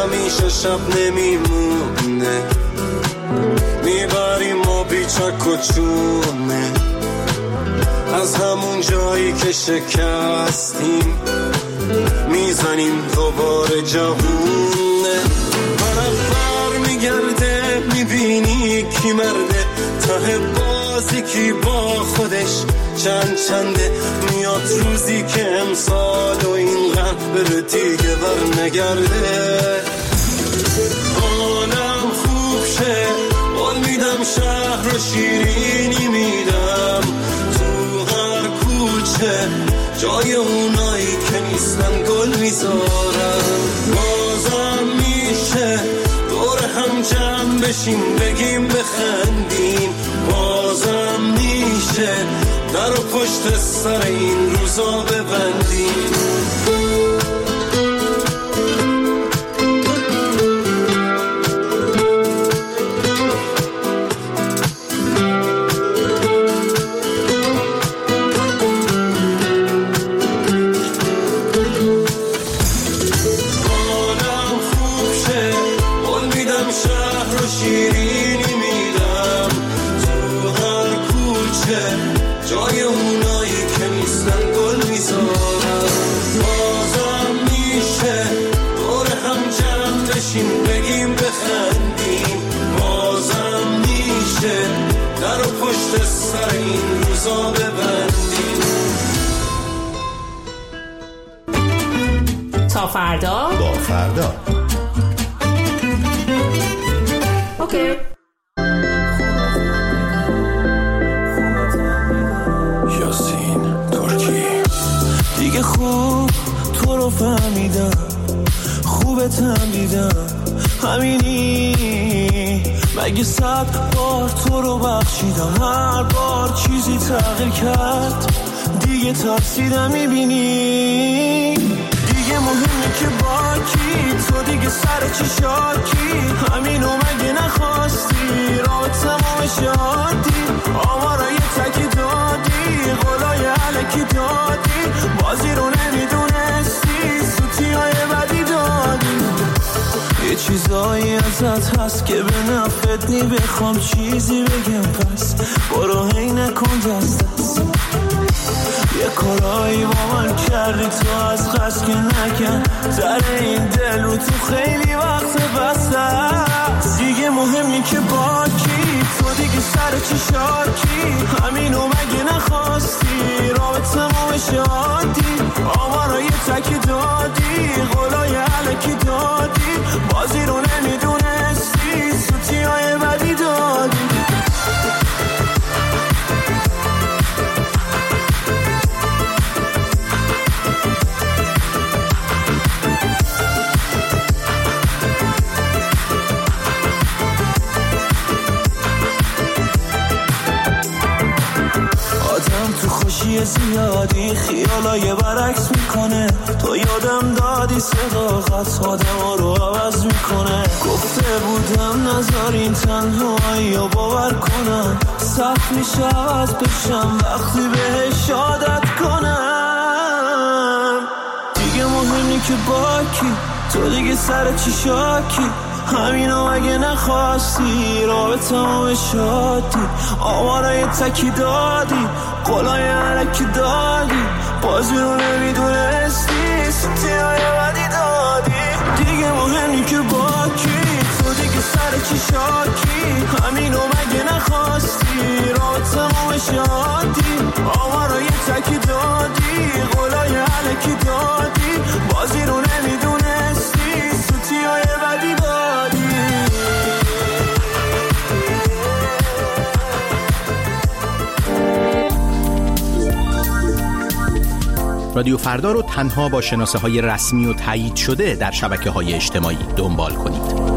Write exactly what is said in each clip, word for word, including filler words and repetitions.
همیشه شب نمیمونه، میبریم ما بیچک و چونه از همون جایی که شکستیم، میزنیم دوباره جوونه. برق بر میگرده میبینی کی مرده، ته بازی کی با خودش چند چنده. میاد روزی که امسال و اینقدر بره دیگه بر نگرده. حالم خوب شه قول میدم، شهر و شیرینی میدم، تو هر کوچه جای اونایی که نیستن گل میذارم. بازم میشه دور هم جمع بشیم بگیم بخندیم، بازم میشه در و پشت سر این روزا ببندیم. تا فردا با فردا اوکی. یاسین ترکی دیگه خوب تو رو فهمیدم، خوبتم دیدم، همینی مگه صد بار تو رو بخشیدم، هر بار چیزی تغییر کرد دیگه ترسیدم. میبینی دیگه مهمه که با کی، تو دیگه سر چی شاکی، همینو مگه نخواستی راه تمام شادی، آمارای تکی دادی، قولای علکی دادی، بازی رو نمیدونستی، سوتی های بدی دادی. یه چیزایی ازت هست که به نفت نی، بخوام چیزی بگم پس برو هی نکن دست دست. یه کارایی با من کردی تو از خست که نکن، در این دل رو تو خیلی وقت بسته است. دیگه مهمی که با کی، تو دیگه سر چی شاکی، همینو مگه نخواستی راه تمام شادی، آمارای تکی دادی، قولای علکی دادی، بازی رو نمیدونستی، سوتی های بدی دادی. زیادی خیالای برعکس میکنه، تو یادم دادی صداقت آدم رو عوض میکنه. گفته بودم نذارین تنهایی رو باور کنم، سخت میشه عوض بشم وقتی بهش عادت کنم. دیگه مهمی که با کی، تو دیگه سر چی شاکی، همینو اگه نخواستی راه به تمام شادی، آمارای تکی دادی، قولای علکی دادی، بازی رو نمیدونستی، سوتی های بدی دادی. دیگه مهمی که با کی، تو دیگه سر چی شاکی، همینو مگه نخواستی راه تمام شادی، آمارای تکی دادی، قولای علکی دادی، بازی رو نمیدونستی، سوتی های بدی دادی. رادیو فردا رو تنها با شناسه های رسمی و تایید شده در شبکه های اجتماعی دنبال کنید.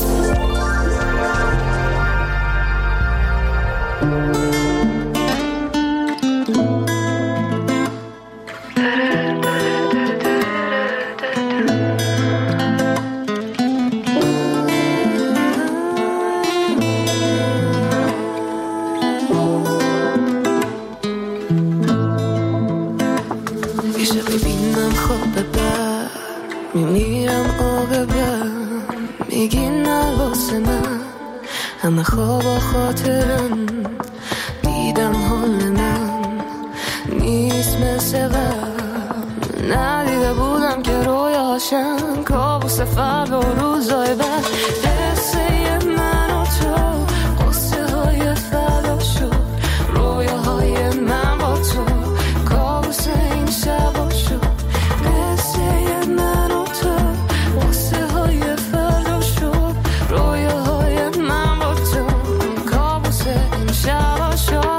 میمیرم عاقبت میگی نه واسه من، همه خواب و خاطرم دیدم حال من نیست مثل قبل. ندیده بودم که رویاشم کابوس فردا و روزای بعد. قصه من و تو قصه های فردا شد، رویاهای من با تو کابوس این شبا شد. قصه من و تو قصه های فردا شد، رویاهای من با تو کابوس این شبا شد.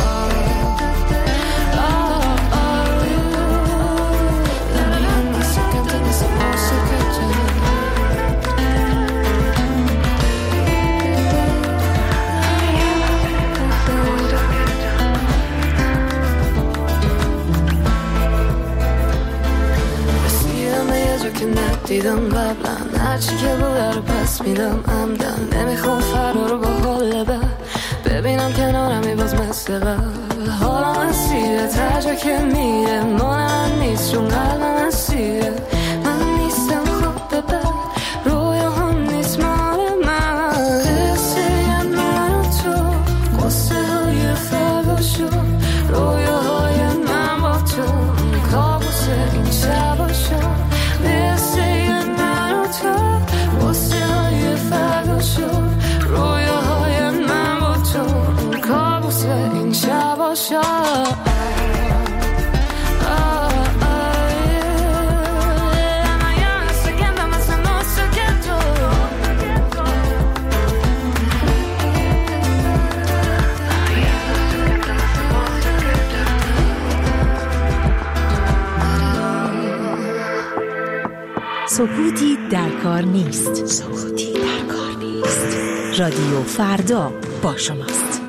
دیدم قبلا هرچی که بوده رو پس میدم عمدن. نمیخوام فردا رو با حال بد ببینم کنارمی باز مثل قبل. حالا من سیره ترجا که میره مال من نیست چون قلب من سیره. من نیستم خواب ببر رویا هم نیست مال من. قصه من و تو قصه های فردا شد، رویاهای من با تو کابوس این شبا شد. قصه من و تو قصه های فردا شد، رویاهای من با تو کابوس این شبا شد. سکوتی در کار نیست. سکوتی در کار نیست. رادیو فردا با شماست.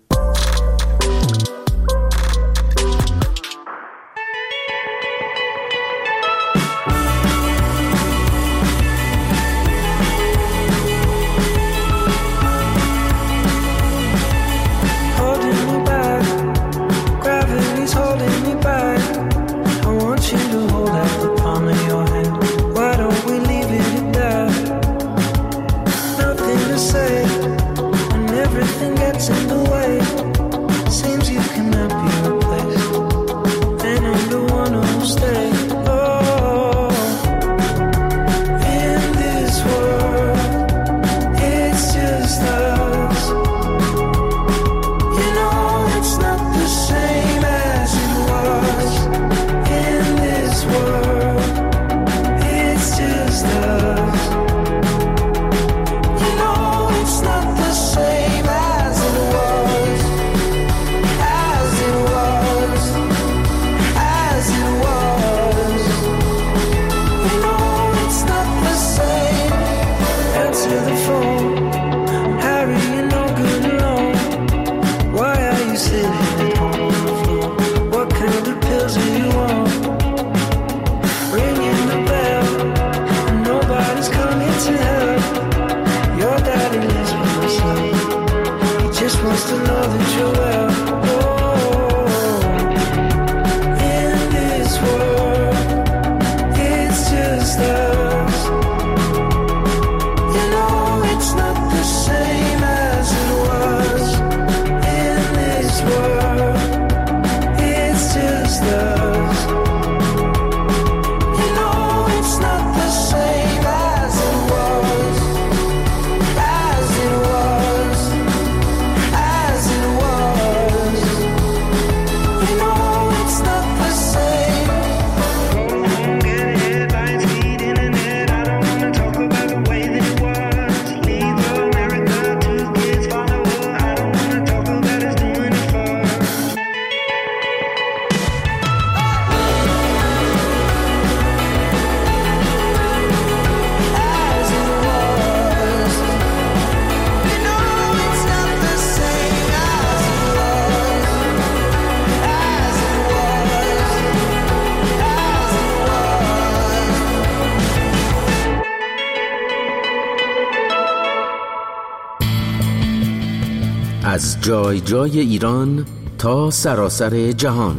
از جای جای ایران تا سراسر جهان،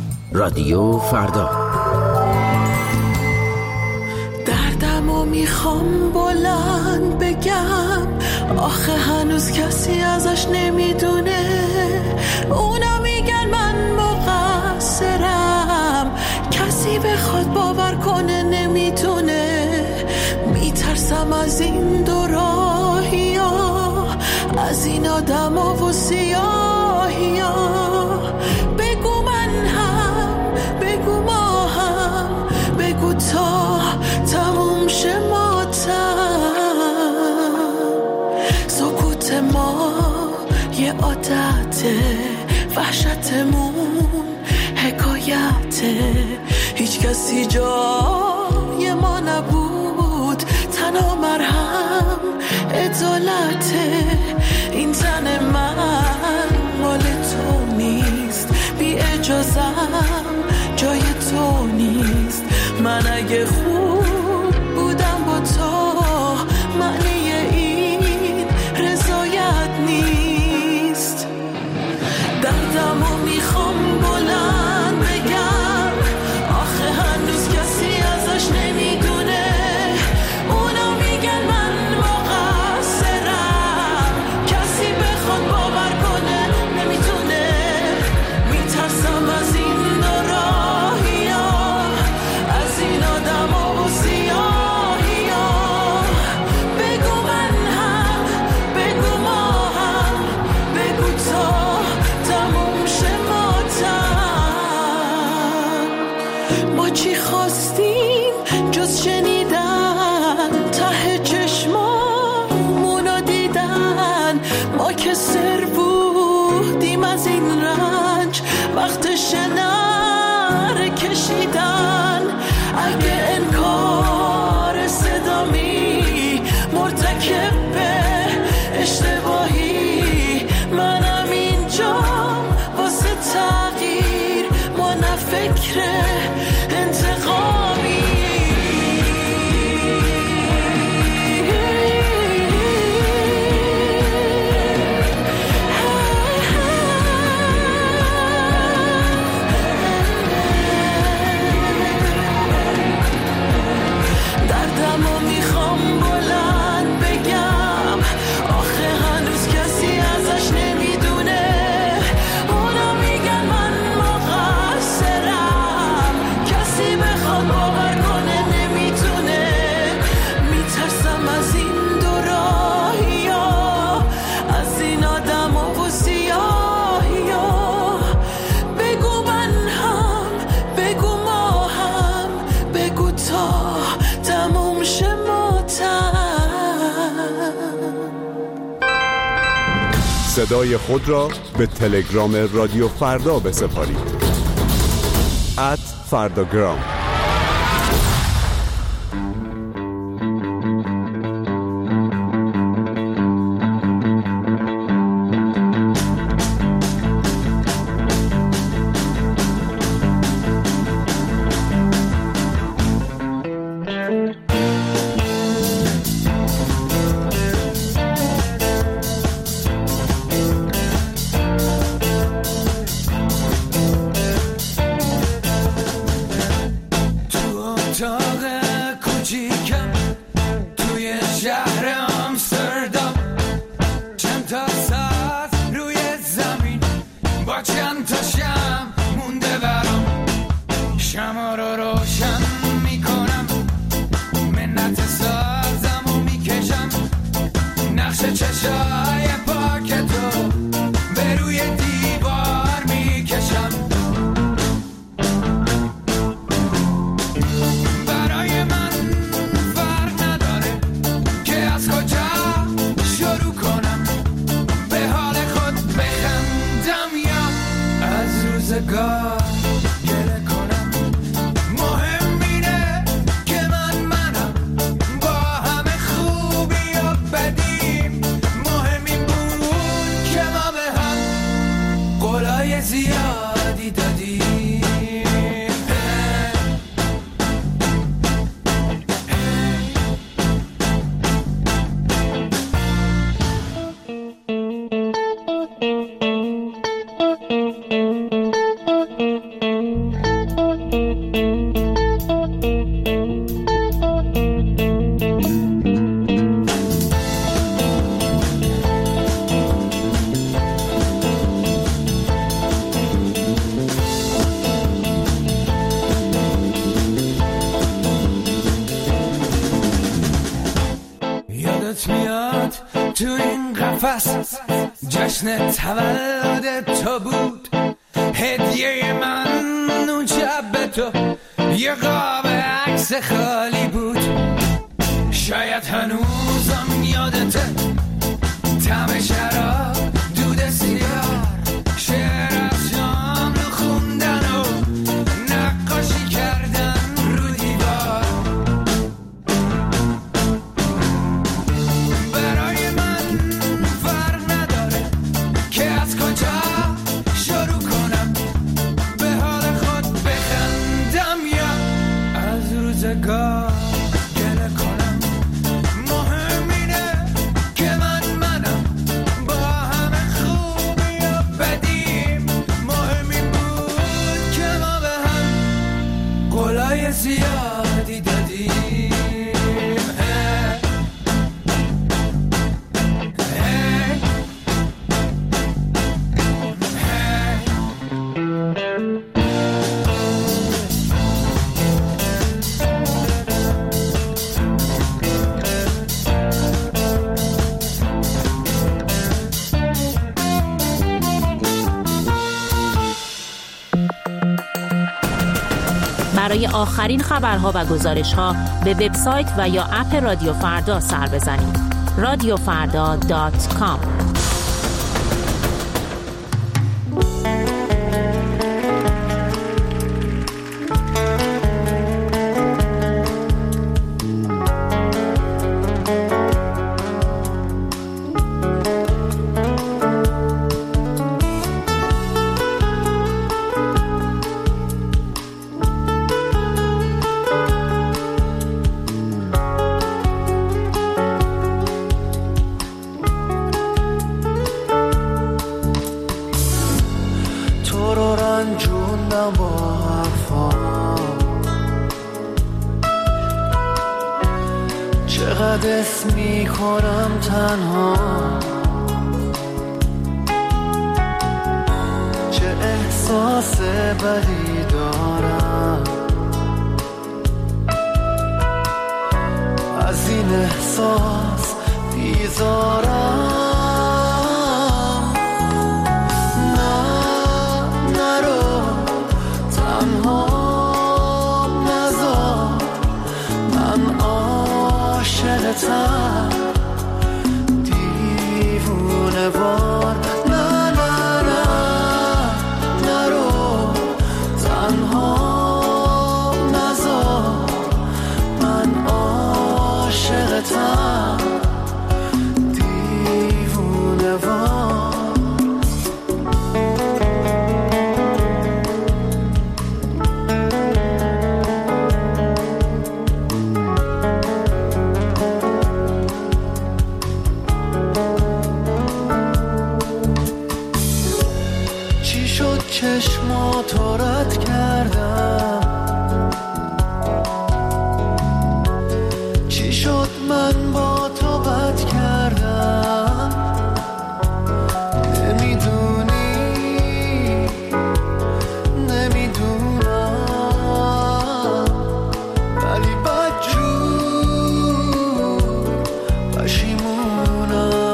رادیو فردا. دردمو میخوام بلند بگم آخه هنوز کسی ازش نمیدونه. اونا میگن من مقصرم، کسی بخواد باور کنه نمیتونه. میترسم از این دو راهی ها، از این آدم ها و سیاهی ها. بگو من هم، بگو ما هم، بگو تا تموم شه ماتم. سکوت ما یه عادته، وحشتمون حکایته. هیچ کسی جای ما نبود، تنها مرهم عدالته. این تن من مال تو نیست، بی اجازم جای تو نیست. من اگه خوب بودم با تو، معنی این رضایت نیست. دردمو میخوام بلند بگم، آخه هنوز کسی ازش نمیدونه. اونا میگن من مقصرم، کسی بخواد باور کنه نمیتونه. میترسم از این دو راهی ها، از این آدم ها و سیاهی ها. بگو من هم، بگو ما هم، بگو تا تموم شه ماتم. ما چی خواستیم جز شنیدن، ته چشمامونو دیدن. ما که سر بودیم از این رنج، وقتش نره کشیدن. اگه انکار صدامی مرتکب به اشتباهی، منم اینجا واسه تغییر، ما نه فکر انتقامی. دردمو میخوام بلند بگم، آخه هنوز کسی ازش نمیدونه. اونا میگن من مقصرم، کسی بخواد باور کنه نمیتونه. میترسم از این دو راهی ها، از این آدم ها و سیاهی ها. بگو من هم، بگو ما هم، بگو تا تموم شه ماتم. صدای خود را به تلگرام رادیو فردا بسپارید. ات فرداگرام. یادت میاد تو این قفس جشن تولد تو بود، هدیه من اون شب به تو یه قاب عکس خالی بود. شاید هنوزم یادته طعم شراب، دود سیگار، شعر از شام رو خوندن و نقاشی کردن رو دیوار. برای من فرق نداره که از کجا شروع کنم، به حال خود بخندم یا از روزگار گله کنم. مهم اینه که من منم با همه خوبی و بدیم. مهم این بود که ما به هم قولای زیادی دادیم. برای آخرین خبرها و گزارش‌ها به وبسایت و یا اپ رادیو فردا سر بزنید. رادیو فردا دات کام. چقدر اسم میکنم تنها، چه احساس بدی دارم از این احساس بیزارم. نه نرو تنها نذار، من عاشقتم دیوونه وار. نه نه نه نرو تنها نذار، من عاشقتم دیوونه وار. چشماتو رد کردم، چی شد من با تو بد کردم. نمیدونی نمیدونم ولی بدجور پشیمونم.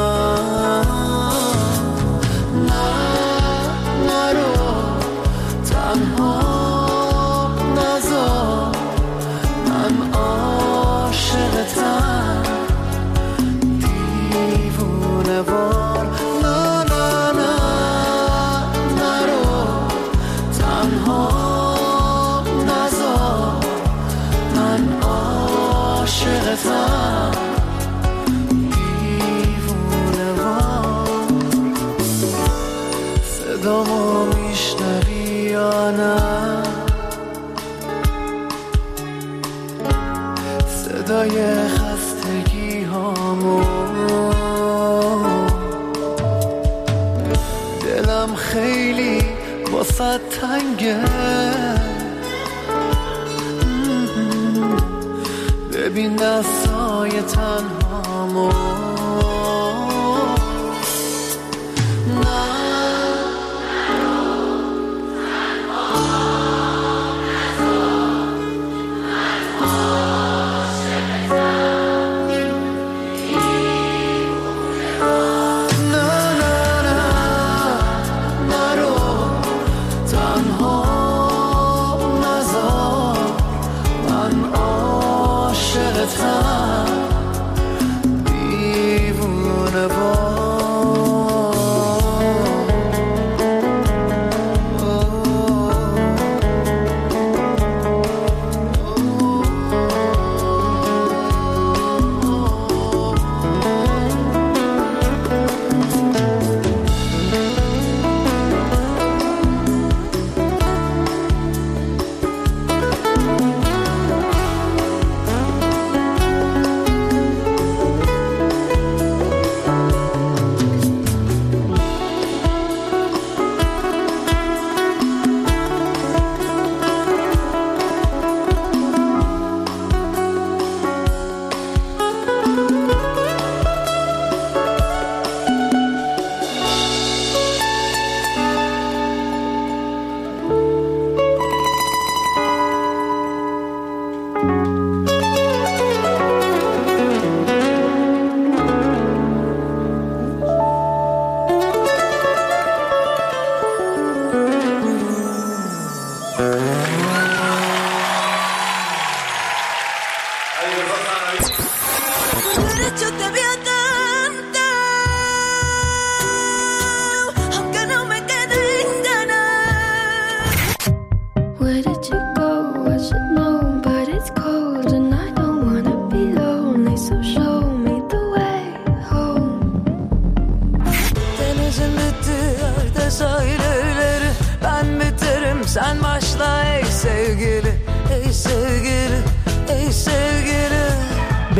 دیوونه وار. نه نه نه نرو تنها نذار، من عاشقتم دیوونه وار. صدامو میشنوی یا نه؟ صدای خستگی هامو، دلم خیلی واسه تنگه. ببین دستای تنهامو.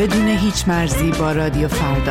بدون هیچ مرزی با رادیو فردا.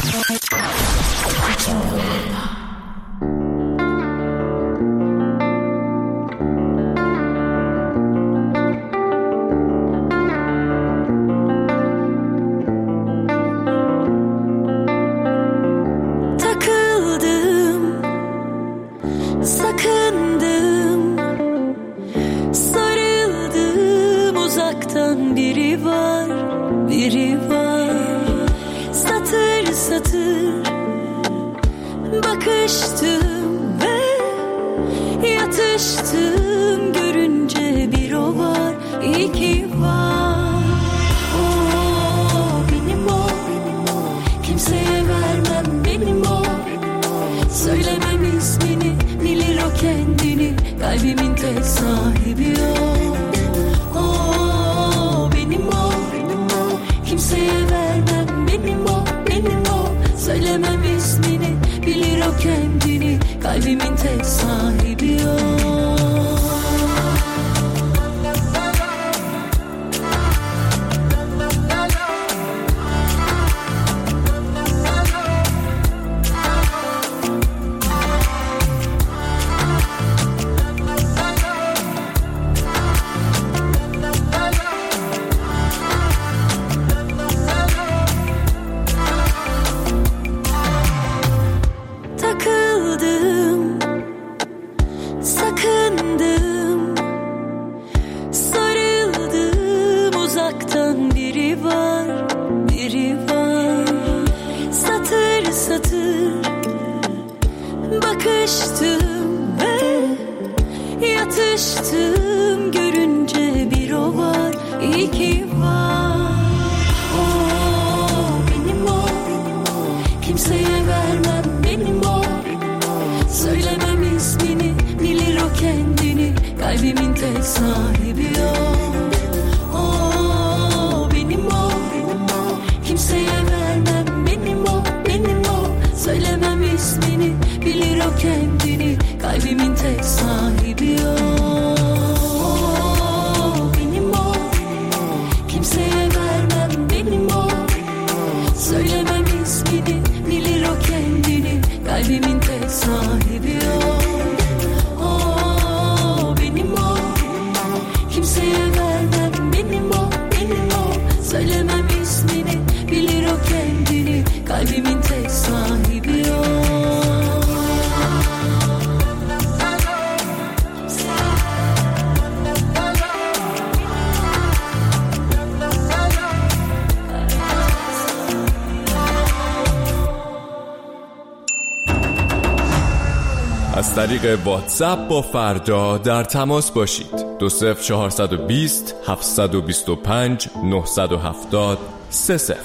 از طریق واتساپ با فردا در تماس باشید. دو صفر چهارصد بیست هفتصد و بیست و پنج نهصد و هفتاد سه صفر.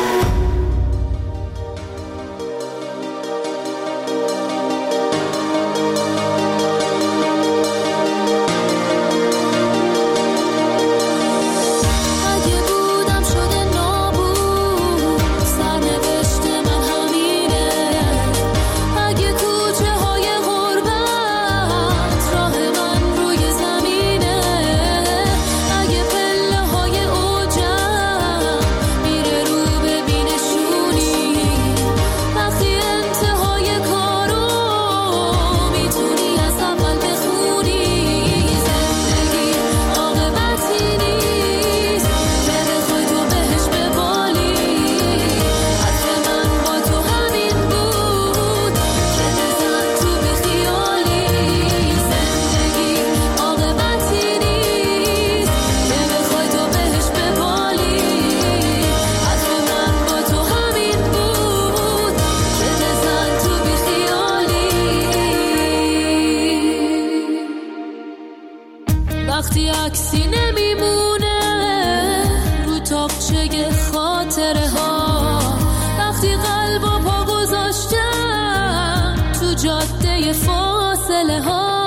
وقتی عکسی نمیمونه رو تاقچه خاطره ها، وقتی قلب و پا گذاشتم تو جاده فاصله ها،